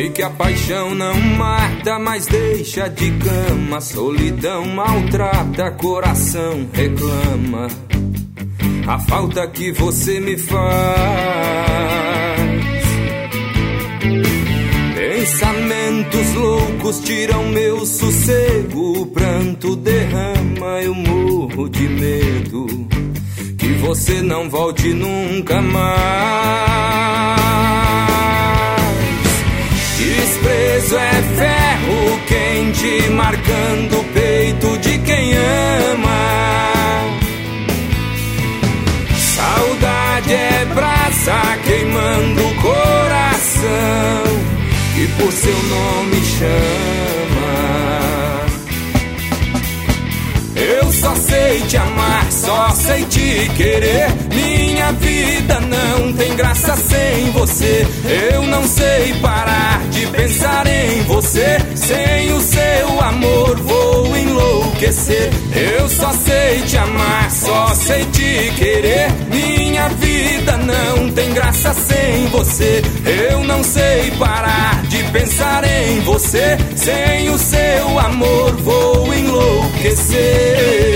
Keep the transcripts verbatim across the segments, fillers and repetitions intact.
Sei que a paixão não mata, mas deixa de cama. Solidão maltrata, coração reclama. A falta que você me faz. Pensamentos loucos tiram meu sossego. O pranto derrama, eu morro de medo que você não volte nunca mais. Desprezo é ferro quente marcando o peito de quem ama. Saudade é brasa queimando o coração que por seu nome chama. Eu só sei te amar, só sei te querer. Minha vida não tem graça sem você. Eu não sei parar de pensar em você. Sem o seu amor vou enlouquecer. Eu só sei te amar, só sei te querer. Minha vida não tem graça sem você. Eu não sei parar de pensar em você. Sem o seu amor vou enlouquecer.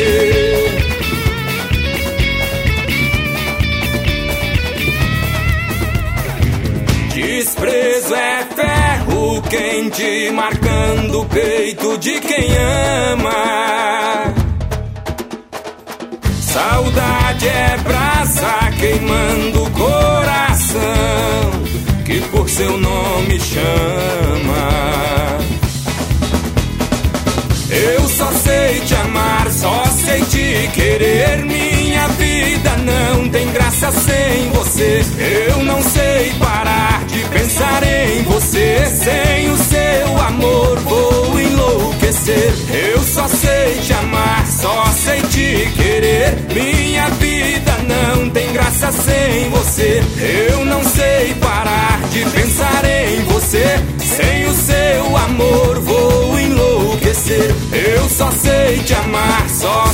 Desprezo é ferro quente marcando o peito de quem ama. Saudade é brasa queimando o coração que por seu nome chama. Eu só sei te amar, só sei te querer. Minha vida não tem graça sem você. Eu não sei parar de pensar em você. Sem o seu amor vou enlouquecer. Eu só sei te amar, só sei te querer. Minha vida não tem graça sem você. Eu não sei parar de pensar em você. Sem o seu amor vou enlouquecer. Eu só sei te amar, só